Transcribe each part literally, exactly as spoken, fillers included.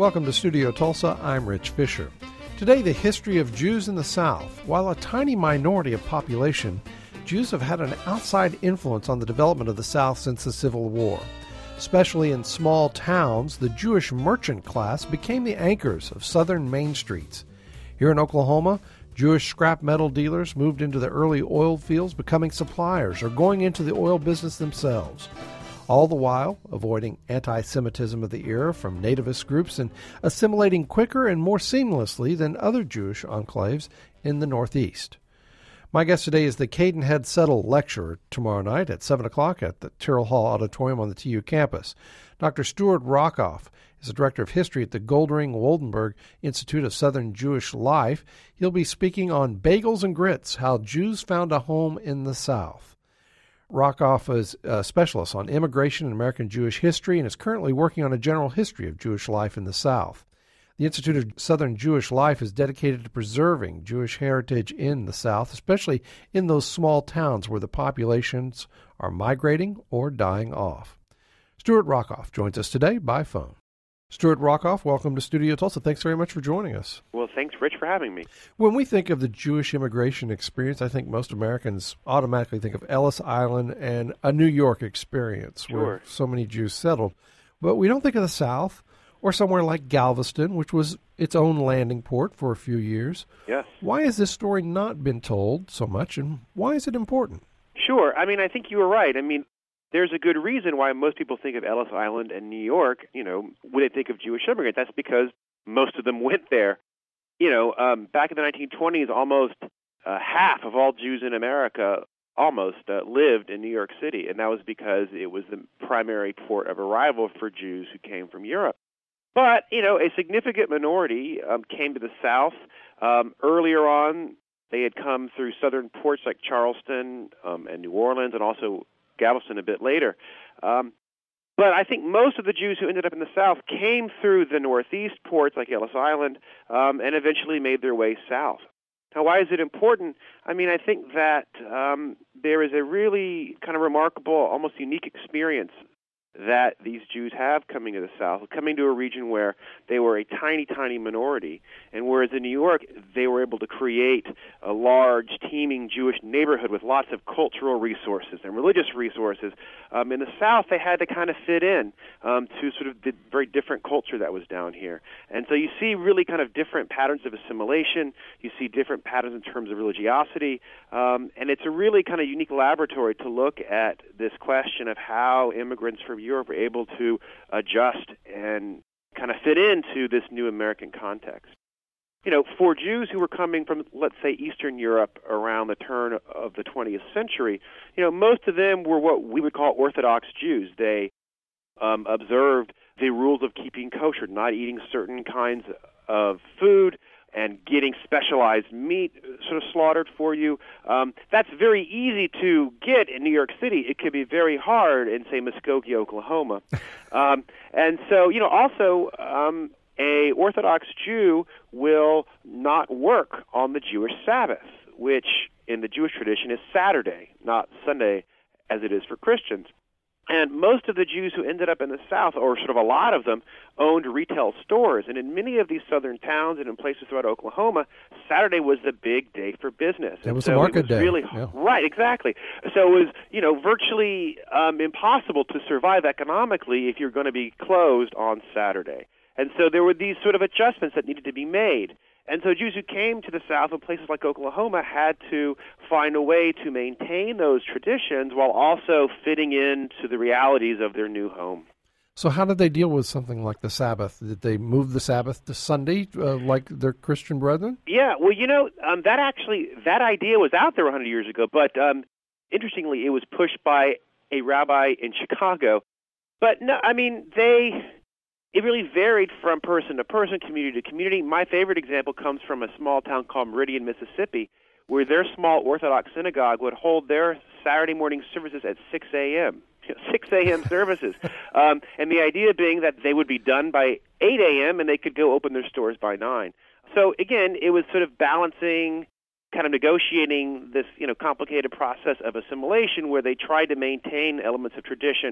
Welcome to Studio Tulsa. I'm Rich Fisher. Today, the history of Jews in the South. While a tiny minority of population, Jews have had an outside influence on the development of the South since the Civil War. Especially in small towns, the Jewish merchant class became the anchors of southern main streets. Here in Oklahoma, Jewish scrap metal dealers moved into the early oil fields, becoming suppliers or going into the oil business themselves. All the while avoiding anti-Semitism of the era from nativist groups and assimilating quicker and more seamlessly than other Jewish enclaves in the Northeast. My guest today is the Cadenhead Settle Lecturer tomorrow night at seven o'clock at the Tyrrell Hall Auditorium on the T U campus. Doctor Stuart Rockoff is the Director of History at the Goldring Woldenberg Institute of Southern Jewish Life. He'll be speaking on Bagels and Grits, How Jews Found a Home in the South. Rockoff is a specialist on immigration and American Jewish history and is currently working on a general history of Jewish life in the South. The Institute of Southern Jewish Life is dedicated to preserving Jewish heritage in the South, especially in those small towns where the populations are migrating or dying off. Stuart Rockoff joins us today by phone. Stuart Rockoff, welcome to Studio Tulsa. Thanks very much for joining us. Well, thanks, Rich, for having me. When we think of the Jewish immigration experience, I think most Americans automatically think of Ellis Island and a New York experience Sure. where so many Jews settled. But we don't think of the South or somewhere like Galveston, which was its own landing port for a few years. Yes. Why has this story not been told so much, and why is it important? Sure. I mean, I think you were right. I mean, there's a good reason why most people think of Ellis Island and New York, you know, when they think of Jewish immigrants. That's because most of them went there. You know, um, back in the nineteen twenties, almost uh, half of all Jews in America almost uh, lived in New York City, and that was because it was the primary port of arrival for Jews who came from Europe. But, you know, a significant minority um, came to the South. Um, earlier on, they had come through southern ports like Charleston um, and New Orleans, and also Galveston a bit later. Um, but I think most of the Jews who ended up in the South came through the Northeast ports like Ellis Island um, and eventually made their way south. Now, why is it important? I mean, I think that um, there is a really kind of remarkable, almost unique experience that these Jews have coming to the South, coming to a region where they were a tiny, tiny minority. And whereas in New York, they were able to create a large, teeming Jewish neighborhood with lots of cultural resources and religious resources, um, in the South, they had to kind of fit in um, to sort of the very different culture that was down here. And so you see really kind of different patterns of assimilation. You see different patterns in terms of religiosity. Um, and it's a really kind of unique laboratory to look at this question of how immigrants from Europe were able to adjust and kind of fit into this new American context. You know, for Jews who were coming from, let's say, Eastern Europe around the turn of the twentieth century, you know, most of them were what we would call Orthodox Jews. They um, observed the rules of keeping kosher, not eating certain kinds of food, and getting specialized meat sort of slaughtered for you. Um, that's very easy to get in New York City. It could be very hard in, say, Muskogee, Oklahoma. um, and so, you know, also um, a Orthodox Jew will not work on the Jewish Sabbath, which in the Jewish tradition is Saturday, not Sunday, as it is for Christians. And most of the Jews who ended up in the South, or sort of a lot of them, owned retail stores. And in many of these southern towns and in places throughout Oklahoma, Saturday was the big day for business. It was so a market it was day. Really, yeah. Right, exactly. So it was, you know, virtually um, impossible to survive economically if you're going to be closed on Saturday. And so there were these sort of adjustments that needed to be made. And so Jews who came to the South in places like Oklahoma had to find a way to maintain those traditions while also fitting into the realities of their new home. So how did they deal with something like the Sabbath? Did they move the Sabbath to Sunday uh, like their Christian brethren? Yeah, well, you know, um, that actually, that idea was out there one hundred years ago, but um, interestingly, it was pushed by a rabbi in Chicago. But, no, I mean, they... It really varied from person to person, community to community. My favorite example comes from a small town called Meridian, Mississippi, where their small Orthodox synagogue would hold their Saturday morning services at six a.m., six a.m. services. Um, and the idea being that they would be done by eight a.m. and they could go open their stores by nine. So, again, it was sort of balancing, kind of negotiating this, you know, complicated process of assimilation where they tried to maintain elements of tradition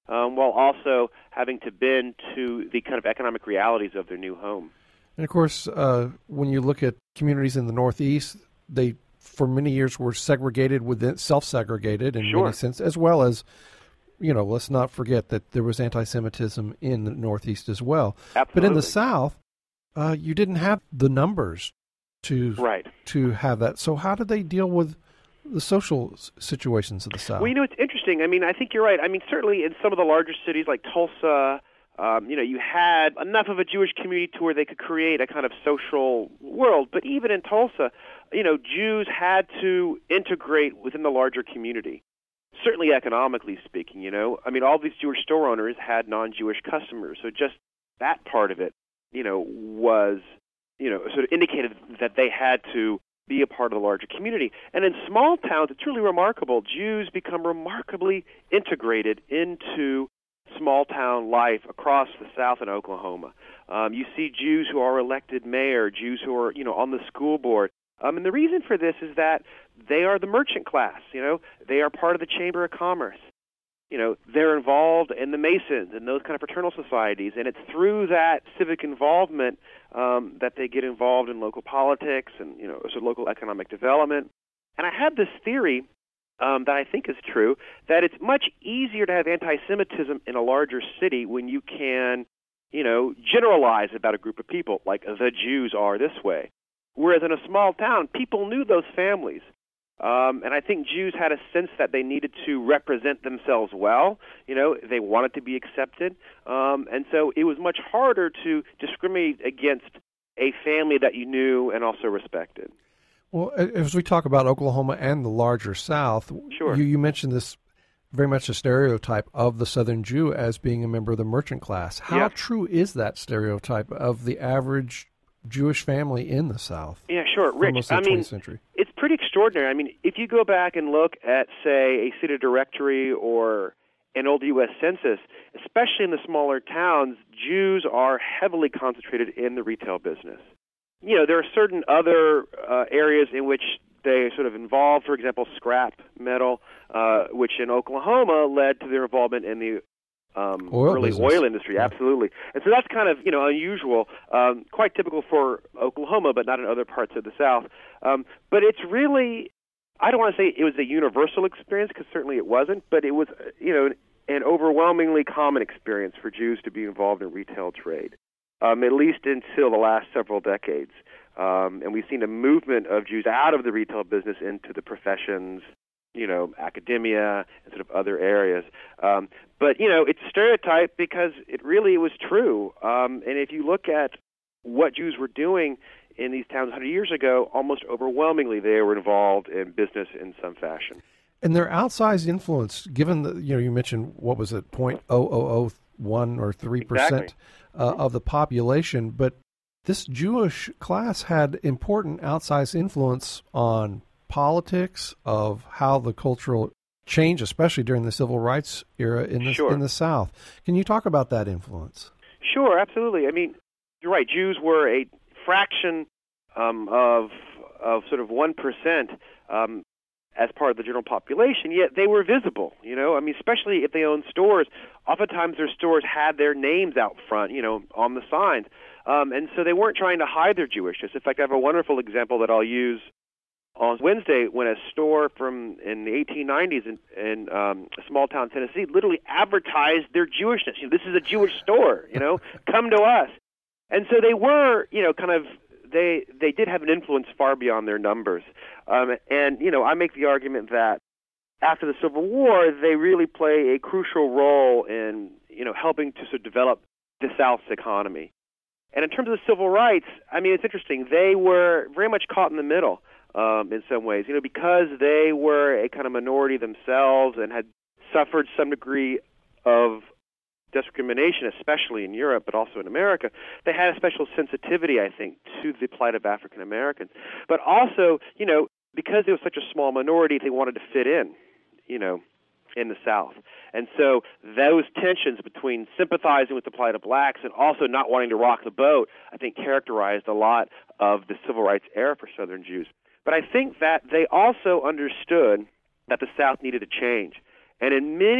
um, while also having to bend to the kind of economic realities of their new home. And of course, uh, when you look at communities in the Northeast, they for many years were segregated within, self-segregated in Sure. many sense, as well as, you know, let's not forget that there was anti-Semitism in the Northeast as well. Absolutely. But in the South, uh, you didn't have the numbers to right. to have that. So how did they deal with the social situations of the South? Well, you know, it's interesting. I mean, I think you're right. I mean, certainly in some of the larger cities like Tulsa, um, you know, you had enough of a Jewish community to where they could create a kind of social world. But even in Tulsa, you know, Jews had to integrate within the larger community. Certainly economically speaking, you know. I mean, all these Jewish store owners had non-Jewish customers. So just that part of it, you know, was, you know, sort of indicated that they had to be a part of the larger community. And in small towns, it's really remarkable. Jews become remarkably integrated into small town life across the South and Oklahoma. Um, you see Jews who are elected mayor, Jews who are, you know, on the school board. Um, and the reason for this is that they are the merchant class, you know. They are part of the Chamber of Commerce. You know, they're involved in the Masons and those kind of fraternal societies, and it's through that civic involvement um, that they get involved in local politics and, you know, sort of local economic development. And I have this theory um, that I think is true, that it's much easier to have anti-Semitism in a larger city when you can, you know, generalize about a group of people, like the Jews are this way. Whereas in a small town, people knew those families. Um, and I think Jews had a sense that they needed to represent themselves well. You know, they wanted to be accepted. Um, and so it was much harder to discriminate against a family that you knew and also respected. Well, as we talk about Oklahoma and the larger South, sure. you, you mentioned this very much a stereotype of the Southern Jew as being a member of the merchant class. How yeah. true is that stereotype of the average Jewish family in the South? Yeah, sure. Rich, I mean, century? It's pretty extraordinary. I mean, if you go back and look at, say, a city directory or an old U S Census, especially in the smaller towns, Jews are heavily concentrated in the retail business. You know, there are certain other uh, areas in which they sort of involved, for example, scrap metal, uh, which in Oklahoma led to their involvement in the Um, oil early business. oil industry, yeah. absolutely. And so that's kind of, you know, unusual, um, quite typical for Oklahoma, but not in other parts of the South. Um, but it's really, I don't want to say it was a universal experience, because certainly it wasn't, but it was, you know, an overwhelmingly common experience for Jews to be involved in retail trade, um, at least until the last several decades. Um, and we've seen a movement of Jews out of the retail business into the professions, you know, academia and sort of other areas. Um, but, you know, it's a stereotype because it really was true. Um, and if you look at what Jews were doing in these towns one hundred years ago, almost overwhelmingly they were involved in business in some fashion. And their outsized influence, given that, you know, you mentioned, what was it, zero point zero zero zero one or three percent exactly. uh, of the population, but this Jewish class had important outsized influence on politics, of how the cultural change, especially during the civil rights era in the, sure. in the South. Can you talk about that influence? Sure, absolutely. I mean, you're right. Jews were a fraction um, of of sort of one percent um, as part of the general population, yet they were visible. You know, I mean, especially if they owned stores. Oftentimes their stores had their names out front, you know, on the signs. Um, and so they weren't trying to hide their Jewishness. In fact, I have a wonderful example that I'll use on Wednesday, when a store from in the eighteen nineties in, in um, a small town, Tennessee, literally advertised their Jewishness. You know, this is a Jewish store. You know, come to us. And so they were, you know, kind of they they did have an influence far beyond their numbers. Um, and you know, I make the argument that after the Civil War, they really play a crucial role in, you know, helping to sort of develop the South's economy. And in terms of the civil rights, I mean, it's interesting. They were very much caught in the middle. Um, in some ways, you know, because they were a kind of minority themselves and had suffered some degree of discrimination, especially in Europe, but also in America, they had a special sensitivity, I think, to the plight of African Americans. But also, you know, because they were such a small minority, they wanted to fit in, you know, in the South. And so those tensions between sympathizing with the plight of blacks and also not wanting to rock the boat, I think, characterized a lot of the civil rights era for Southern Jews. But I think that they also understood that the South needed a change. And in many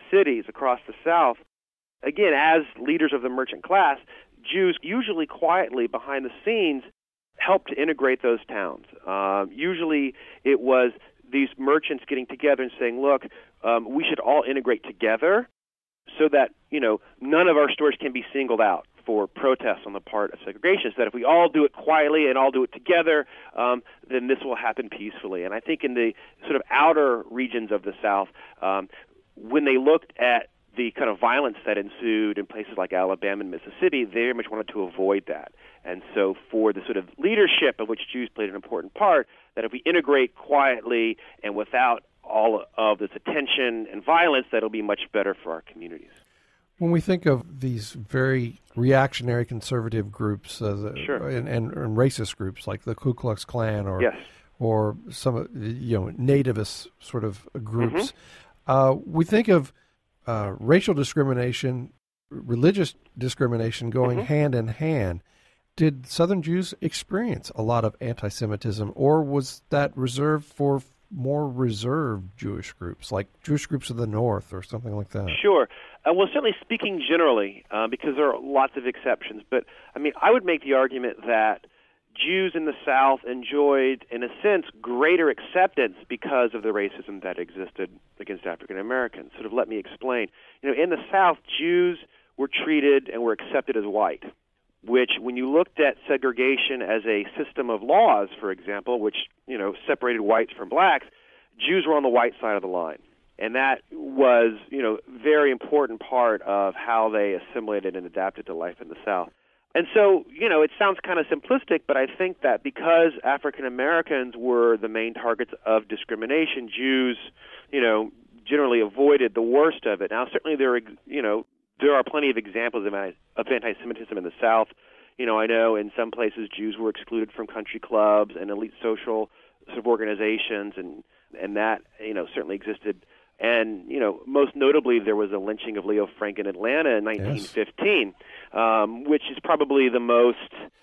cities across the South, again, as leaders of the merchant class, Jews usually quietly behind the scenes helped to integrate those towns. Uh, usually it was these merchants getting together and saying, look, um, we should all integrate together so that, you know, none of our stores can be singled out for protests on the part of segregationists, that if we all do it quietly and all do it together, um, then this will happen peacefully. And I think in the sort of outer regions of the South, um, when they looked at the kind of violence that ensued in places like Alabama and Mississippi, they very much wanted to avoid that. And so for the sort of leadership of which Jews played an important part, that if we integrate quietly and without all of this attention and violence, that'll be much better for our communities. When we think of these very reactionary conservative groups uh, the, sure. and, and, and racist groups like the Ku Klux Klan or yes. or some of the, you know, nativist sort of groups, mm-hmm. uh, we think of uh, racial discrimination, religious discrimination going mm-hmm. hand in hand. Did Southern Jews experience a lot of anti-Semitism, or was that reserved for more reserved Jewish groups, like Jewish groups of the North or something like that? Sure. Uh, well, certainly speaking generally, uh, because there are lots of exceptions, but I mean, I would make the argument that Jews in the South enjoyed, in a sense, greater acceptance because of the racism that existed against African Americans. Sort of let me explain. You know, in the South, Jews were treated and were accepted as white, which when you looked at segregation as a system of laws, for example, which, you know, separated whites from blacks, Jews were on the white side of the line. And that was, you know, very important part of how they assimilated and adapted to life in the South. And so, you know, it sounds kind of simplistic, but I think that because African Americans were the main targets of discrimination, Jews, you know, generally avoided the worst of it. Now, certainly there are, you know, there are plenty of examples of, of anti-Semitism in the South. You know, I know in some places Jews were excluded from country clubs and elite social sort of organizations, and and that, you know, certainly existed. And, you know, most notably, there was a lynching of Leo Frank in Atlanta in nineteen fifteen, yes. um, which is probably the most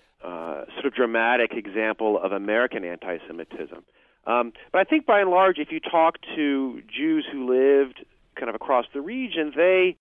uh, sort of dramatic example of American anti-Semitism. Um, but I think by and large, if you talk to Jews who lived kind of across the region, they,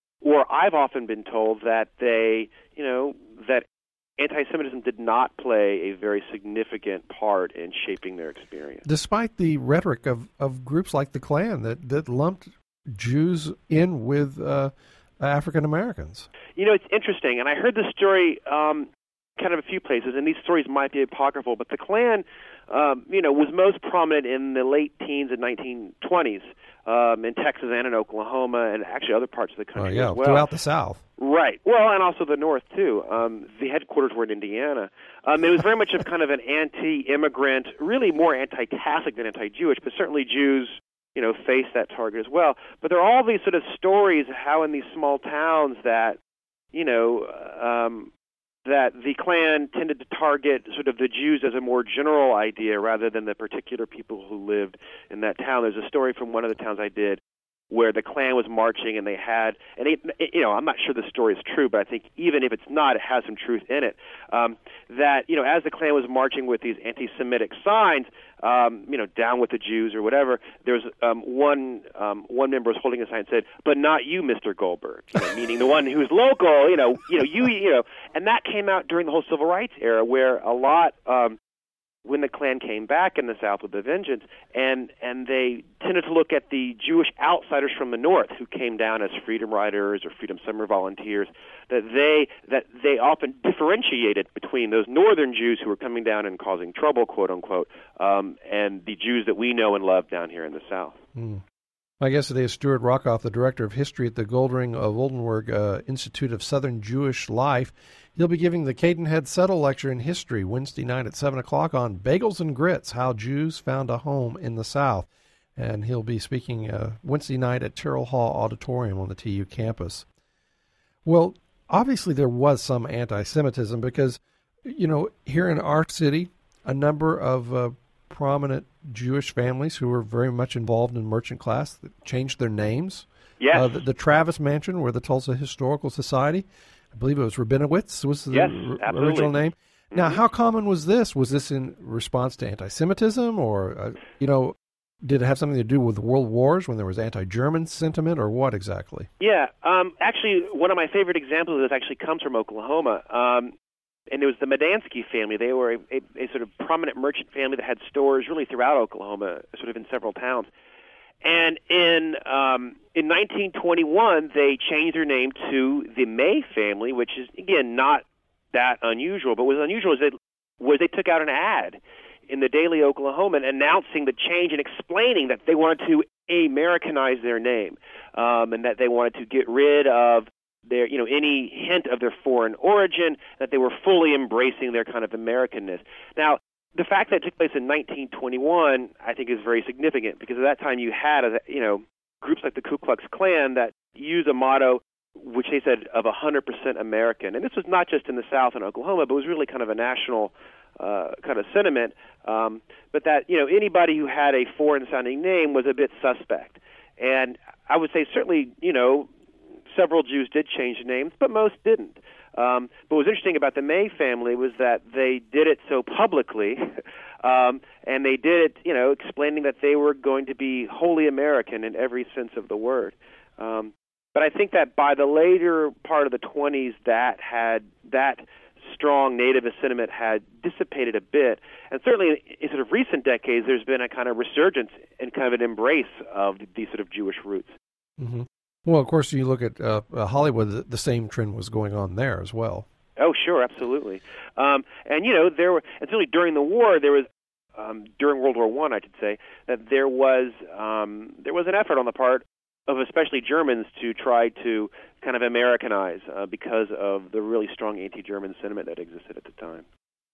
or I've often been told that they, you know, that anti-Semitism did not play a very significant part in shaping their experience. Despite the rhetoric of, of groups like the Klan that, that lumped Jews in with uh, African Americans. You know, it's interesting, and I heard this story um, kind of a few places, and these stories might be apocryphal, but the Klan, um, you know, was most prominent in the late teens and nineteen twenties um, in Texas and in Oklahoma and actually other parts of the country oh, yeah, as well. Throughout the South. Right. Well, and also the North, too. Um, the headquarters were in Indiana. Um, it was very much of kind of an anti-immigrant, really more anti-Catholic than anti-Jewish, but certainly Jews, you know, face that target as well. But there are all these sort of stories of how in these small towns that, you know, um, that the Klan tended to target sort of the Jews as a more general idea rather than the particular people who lived in that town. There's a story from one of the towns I did where the Klan was marching and they had, and it, it, you know, I'm not sure the story is true, but I think even if it's not, it has some truth in it, um, that, you know, as the Klan was marching with these anti-Semitic signs, um, you know, down with the Jews or whatever, there was um, one um, one member was holding a sign and said, but not you, Mister Goldberg, you know, meaning the one who's local, you know, you know, you, you know, and that came out during the whole Civil Rights era where a lot, um, when the Klan came back in the South with a vengeance, and and they tended to look at the Jewish outsiders from the North who came down as freedom riders or freedom summer volunteers, that they that they often differentiated between those Northern Jews who were coming down and causing trouble, quote unquote, um, and the Jews that we know and love down here in the South. Mm. My guest today is Stuart Rockoff, the Director of History at the Goldring of Oldenburg uh, Institute of Southern Jewish Life. He'll be giving the Cadenhead Settle Lecture in History Wednesday night at seven o'clock on Bagels and Grits, How Jews Found a Home in the South. And he'll be speaking uh, Wednesday night at Terrell Hall Auditorium on the T U campus. Well, obviously there was some anti-Semitism because, you know, here in our city, a number of uh, prominent Jewish families who were very much involved in merchant class changed their names. Yes. Uh, the, the Travis Mansion, where the Tulsa Historical Society, I believe it was Rabinowitz was the yes, r- original name. Now, mm-hmm. how common was this? Was this in response to anti-Semitism or, uh, you know, did it have something to do with world wars when there was anti-German sentiment, or what exactly? Yeah, um, actually, one of my favorite examples of this actually comes from Oklahoma. Um, and it was the Medansky family. They were a, a, a sort of prominent merchant family that had stores really throughout Oklahoma, sort of in several towns. And in um, in nineteen twenty-one, they changed their name to the May family, which is, again, not that unusual. But what was unusual is they, was they took out an ad in the Daily Oklahoman announcing the change and explaining that they wanted to Americanize their name, um, and that they wanted to get rid of their, you know, any hint of their foreign origin, that they were fully embracing their kind of Americanness. Now, the fact that it took place in nineteen twenty-one, I think, is very significant, because at that time you had, you know, groups like the Ku Klux Klan that use a motto which they said of one hundred percent American. And this was not just in the South and Oklahoma, but it was really kind of a national uh, kind of sentiment. Um, but that, you know, anybody who had a foreign-sounding name was a bit suspect. And I would say certainly, you know, several Jews did change names, but most didn't. Um, but what was interesting about the May family was that they did it so publicly, um, and they did it, you know, explaining that they were going to be wholly American in every sense of the word. Um, but I think that by the later part of the twenties, that had that strong nativist sentiment had dissipated a bit, and certainly in sort of recent decades, there's been a kind of resurgence and kind of an embrace of these sort of Jewish roots. Mm-hmm. Well, of course, you look at uh, Hollywood, the, the same trend was going on there as well. Oh, sure, absolutely. Um, and, you know, there were, and certainly during the war, there was, um, during World War One, I, I should say, that there was um, there was an effort on the part of especially Germans to try to kind of Americanize uh, because of the really strong anti-German sentiment that existed at the time.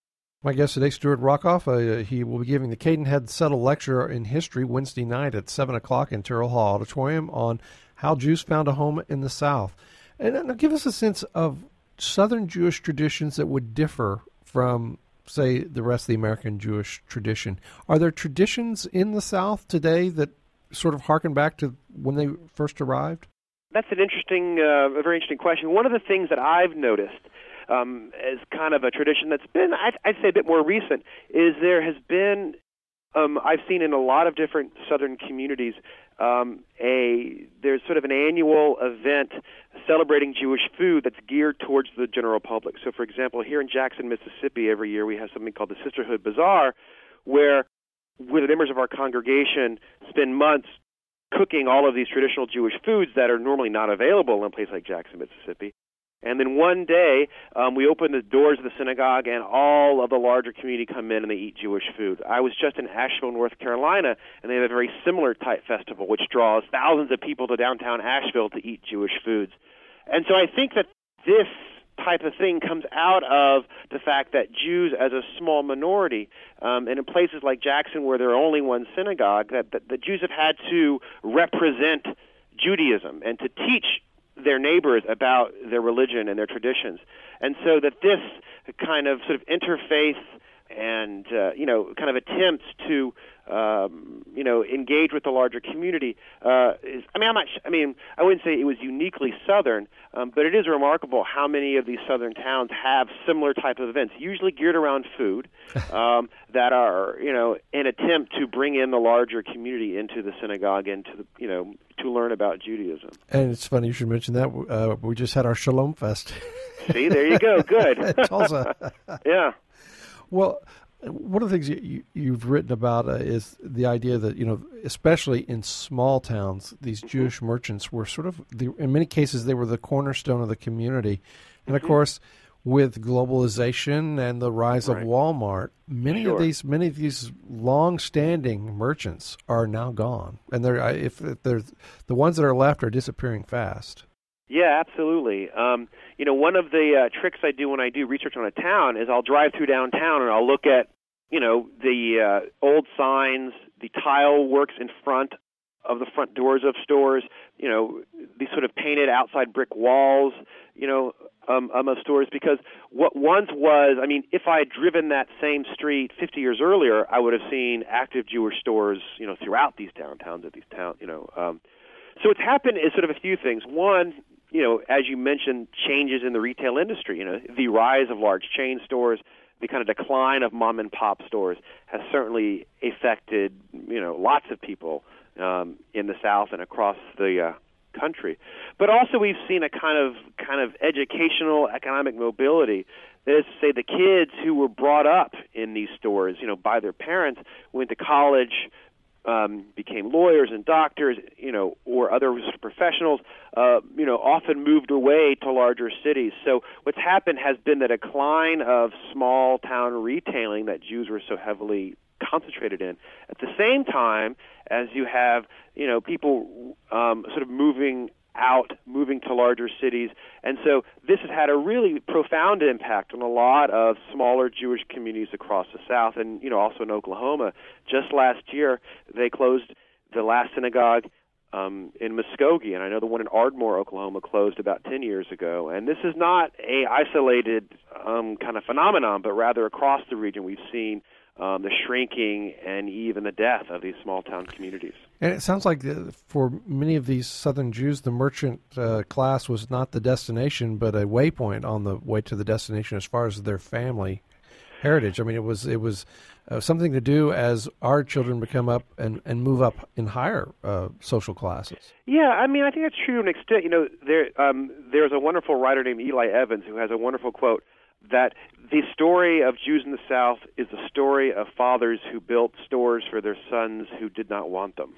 My guest today, Stuart Rockoff. Uh, he will be giving the Cadenhead Settle Lecture in History Wednesday night at seven o'clock in Terrell Hall Auditorium on how Jews found a home in the South. And uh, give us a sense of Southern Jewish traditions that would differ from, say, the rest of the American Jewish tradition. Are there traditions in the South today that sort of harken back to when they first arrived? That's an interesting, uh, a very interesting question. One of the things that I've noticed um, as kind of a tradition that's been, I'd, I'd say, a bit more recent, is there has been, um, I've seen in a lot of different Southern communities, um, a there's sort of an annual event celebrating Jewish food that's geared towards the general public. So, for example, here in Jackson, Mississippi, every year we have something called the Sisterhood Bazaar, where where the members of our congregation spend months cooking all of these traditional Jewish foods that are normally not available in a place like Jackson, Mississippi. And then one day, um, we open the doors of the synagogue, and all of the larger community come in and they eat Jewish food. I was just in Asheville, North Carolina, and they have a very similar type festival, which draws thousands of people to downtown Asheville to eat Jewish foods. And so I think that this type of thing comes out of the fact that Jews, as a small minority, um, and in places like Jackson where there are only one synagogue, that, that the Jews have had to represent Judaism and to teach their neighbors about their religion and their traditions. And so that this kind of sort of interfaith and, uh, you know, kind of attempts to, um, you know, engage with the larger community uh, is, I mean, I'm not, I mean, I wouldn't say it was uniquely Southern, um, but it is remarkable how many of these Southern towns have similar type of events, usually geared around food, um, that are, you know, an attempt to bring in the larger community into the synagogue and to, the, you know, to learn about Judaism. And it's funny you should mention that. Uh, we just had our Shalom Fest. See, there you go. Good. Tulsa. Yeah. Well, one of the things you, you, you've written about uh, is the idea that, you know, especially in small towns, these mm-hmm. Jewish merchants were sort of, the, in many cases, they were the cornerstone of the community. And, mm-hmm. of course, with globalization and the rise right. of Walmart, many sure. of these many of these long-standing merchants are now gone. And they're, if, if they're, the ones that are left are disappearing fast. Yeah, absolutely. Um, you know, one of the uh, tricks I do when I do research on a town is I'll drive through downtown and I'll look at, you know, the uh, old signs, the tile works in front of the front doors of stores, you know, these sort of painted outside brick walls, you know, um, um, of stores, because what once was, I mean, if I had driven that same street fifty years earlier, I would have seen active Jewish stores, you know, throughout these downtowns of these towns, you know. Um, so what's happened is sort of a few things. One, you know, as you mentioned, changes in the retail industry, you know, the rise of large chain stores, the kind of decline of mom and pop stores has certainly affected, you know, lots of people um, in the South and across the uh, country. But also we've seen a kind of kind of educational economic mobility. That is to say, the kids who were brought up in these stores, you know, by their parents, went to college, um, became lawyers and doctors, you know, or other sort of professionals, uh, you know, often moved away to larger cities. So what's happened has been the decline of small town retailing that Jews were so heavily concentrated in. At the same time as you have, you know, people um, sort of moving out, moving to larger cities. And so this has had a really profound impact on a lot of smaller Jewish communities across the South and, you know, also in Oklahoma. Just last year, they closed the last synagogue um, in Muskogee, and I know the one in Ardmore, Oklahoma, closed about ten years ago. And this is not a isolated um, kind of phenomenon, but rather across the region we've seen Um, the shrinking and even the death of these small-town communities. And it sounds like uh, for many of these Southern Jews, the merchant uh, class was not the destination, but a waypoint on the way to the destination as far as their family heritage. I mean, it was it was uh, something to do as our children become up and, and move up in higher uh, social classes. Yeah, I mean, I think that's true to an extent. You know, there um, there's a wonderful writer named Eli Evans who has a wonderful quote that the story of Jews in the South is the story of fathers who built stores for their sons who did not want them.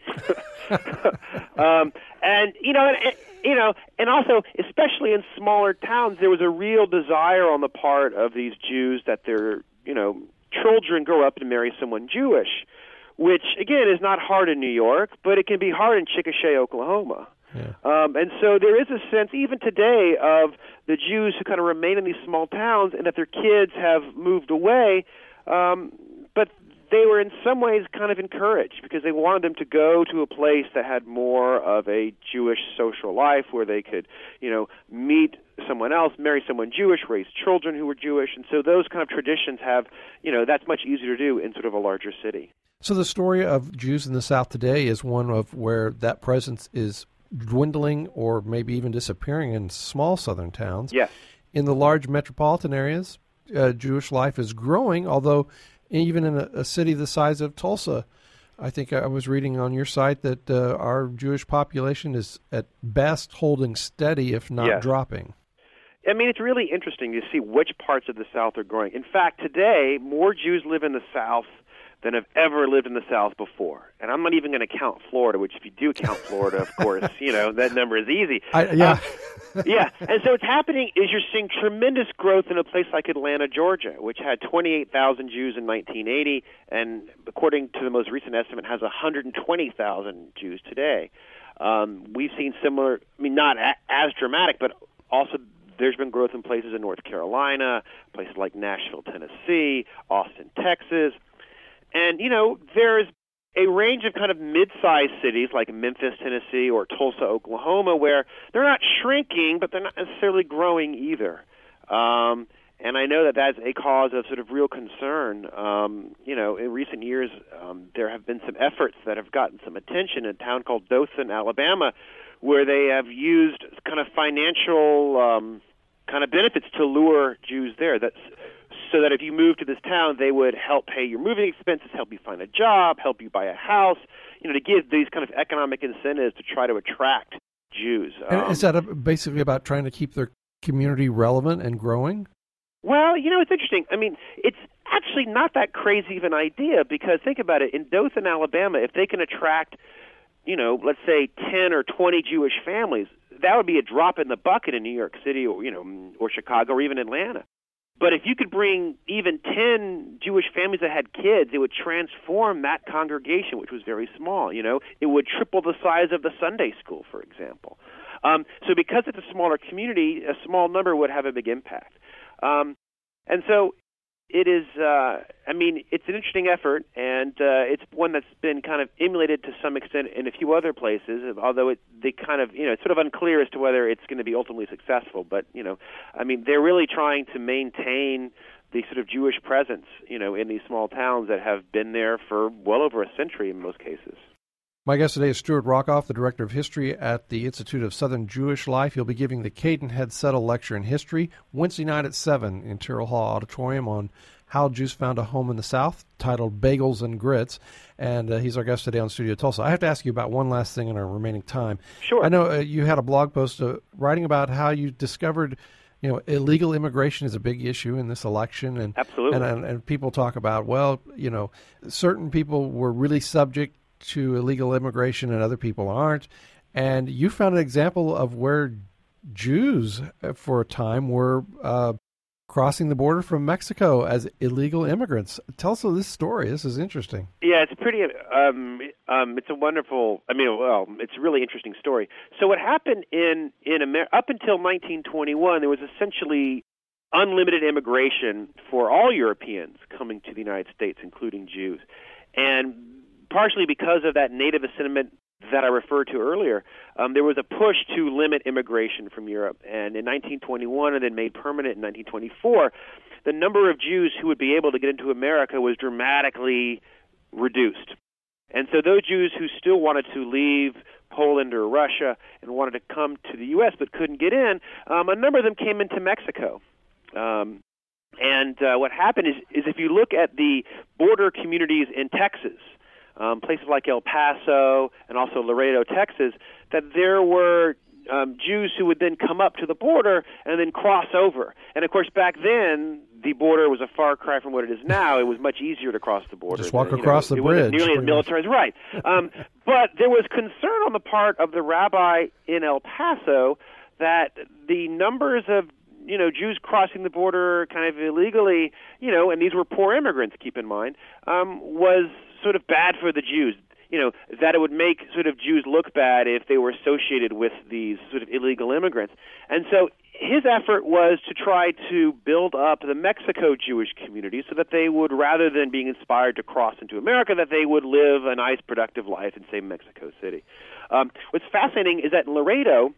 um, and, you know, and, you know, and also, especially in smaller towns, there was a real desire on the part of these Jews that their, you know, children grow up and marry someone Jewish, which, again, is not hard in New York, but it can be hard in Chickasha, Oklahoma. Yeah. Um, and so there is a sense, even today, of the Jews who kind of remain in these small towns and that their kids have moved away, um, but they were in some ways kind of encouraged because they wanted them to go to a place that had more of a Jewish social life where they could, you know, meet someone else, marry someone Jewish, raise children who were Jewish. And so those kind of traditions have, you know, that's much easier to do in sort of a larger city. So the story of Jews in the South today is one of where that presence is dwindling or maybe even disappearing in small southern towns. Yes. In the large metropolitan areas, uh, Jewish life is growing, although even in a, a city the size of Tulsa, I think I was reading on your site that uh, our Jewish population is at best holding steady, if not yes. dropping. I mean, it's really interesting to see which parts of the South are growing. In fact, today, more Jews live in the South than have ever lived in the South before. And I'm not even going to count Florida, which if you do count Florida, of course, you know, that number is easy. I, yeah. Uh, yeah. And so what's happening is you're seeing tremendous growth in a place like Atlanta, Georgia, which had twenty-eight thousand Jews in nineteen eighty, and according to the most recent estimate, has one hundred twenty thousand Jews today. Um, we've seen similar, I mean, not a, as dramatic, but also there's been growth in places in North Carolina, places like Nashville, Tennessee, Austin, Texas. And, you know, there's a range of kind of mid-sized cities like Memphis, Tennessee, or Tulsa, Oklahoma, where they're not shrinking, but they're not necessarily growing either. Um, and I know that that's a cause of sort of real concern. Um, you know, in recent years, um, there have been some efforts that have gotten some attention in a town called Dothan, Alabama, where they have used kind of financial um, kind of benefits to lure Jews there. That's so that if you move to this town, they would help pay your moving expenses, help you find a job, help you buy a house, you know, to give these kind of economic incentives to try to attract Jews. And Um, is that a, basically about trying to keep their community relevant and growing? Well, you know, it's interesting. I mean, it's actually not that crazy of an idea because think about it. In Dothan, Alabama, if they can attract, you know, let's say ten or twenty Jewish families, that would be a drop in the bucket in New York City or, you know, or Chicago or even Atlanta. But if you could bring even ten Jewish families that had kids, it would transform that congregation, which was very small. You know, it would triple the size of the Sunday school, for example. Um, so because it's a smaller community, a small number would have a big impact. Um, and so it is, uh, I mean, it's an interesting effort, and uh, it's one that's been kind of emulated to some extent in a few other places, although it, they kind of, you know, it's sort of unclear as to whether it's going to be ultimately successful. But, you know, I mean, they're really trying to maintain the sort of Jewish presence, you know, in these small towns that have been there for well over a century in most cases. My guest today is Stuart Rockoff, the Director of History at the Institute of Southern Jewish Life. He'll be giving the Cadenhead Settle Lecture in History Wednesday night at seven in Terrell Hall Auditorium on How Jews Found a Home in the South, titled Bagels and Grits. And uh, he's our guest today on Studio Tulsa. I have to ask you about one last thing in our remaining time. Sure. I know uh, you had a blog post uh, writing about how you discovered, you know, illegal immigration is a big issue in this election. And, Absolutely. And, and, and people talk about, well, you know, certain people were really subject to illegal immigration and other people aren't. And you found an example of where Jews, uh, for a time, were uh, crossing the border from Mexico as illegal immigrants. Tell us this story. This is interesting. Yeah, it's pretty, um, um, it's a wonderful, I mean, well, it's a really interesting story. So what happened in, in America, up until nineteen twenty-one, there was essentially unlimited immigration for all Europeans coming to the United States, including Jews. And partially because of that native sentiment that I referred to earlier, um, there was a push to limit immigration from Europe. And in nineteen twenty-one, and then made permanent in nineteen twenty-four, the number of Jews who would be able to get into America was dramatically reduced. And so those Jews who still wanted to leave Poland or Russia and wanted to come to the U S but couldn't get in, um, a number of them came into Mexico. Um, and uh, what happened is, is if you look at the border communities in Texas, Um, places like El Paso and also Laredo, Texas, that there were um, Jews who would then come up to the border and then cross over. And, of course, back then, the border was a far cry from what it is now. It was much easier to cross the border. Just walk you across know, the it bridge. It wasn't nearly as militarized. Right. Um, but there was concern on the part of the rabbi in El Paso that the numbers of you know, Jews crossing the border kind of illegally, you know, and these were poor immigrants, keep in mind, um, was sort of bad for the Jews. You know, that it would make sort of Jews look bad if they were associated with these sort of illegal immigrants. And so his effort was to try to build up the Mexico Jewish community so that they would, rather than being inspired to cross into America, that they would live a nice, productive life in, say, Mexico City. Um, what's fascinating is that in Laredo,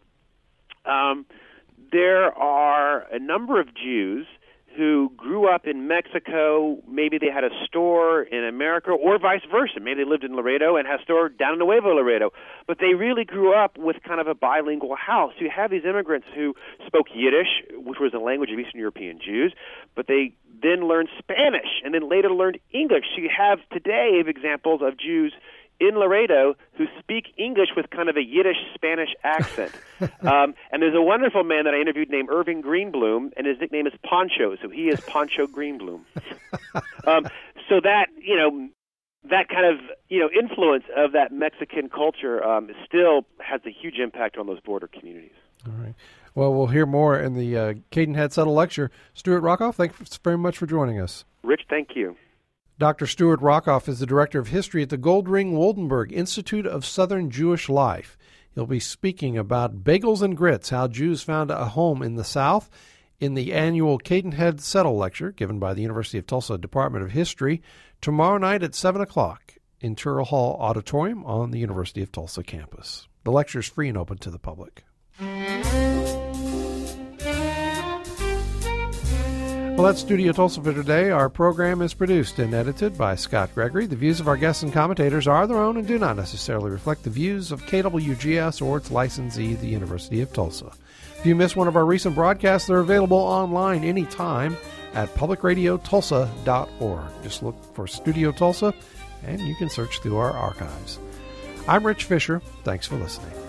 um, there are a number of Jews who grew up in Mexico. Maybe they had a store in America, or vice versa. Maybe they lived in Laredo and had a store down in Nuevo Laredo. But they really grew up with kind of a bilingual house. You have these immigrants who spoke Yiddish, which was the language of Eastern European Jews, but they then learned Spanish and then later learned English. So you have today examples of Jews in Laredo who speak English with kind of a Yiddish-Spanish accent. um, and there's a wonderful man that I interviewed named Irving Greenbloom, and his nickname is Poncho, so he is Poncho Greenbloom. um, so that, you know, that kind of, you know, influence of that Mexican culture um, still has a huge impact on those border communities. All right. Well, we'll hear more in the uh, Cadenhead Settle lecture. Stuart Rockoff, thank you very much for joining us. Rich, thank you. Doctor Stuart Rockoff is the Director of History at the Goldring Woldenberg Institute of Southern Jewish Life. He'll be speaking about Bagels and Grits, how Jews found a home in the South, in the annual Cadenhead Settle lecture given by the University of Tulsa Department of History tomorrow night at seven o'clock in Turrell Hall Auditorium on the University of Tulsa campus. The lecture is free and open to the public. Well, that's Studio Tulsa for today. Our program is produced and edited by Scott Gregory. The views of our guests and commentators are their own and do not necessarily reflect the views of K W G S or its licensee, the University of Tulsa. If you missed one of our recent broadcasts, they're available online anytime at public radio tulsa dot org. Just look for Studio Tulsa, and you can search through our archives. I'm Rich Fisher. Thanks for listening.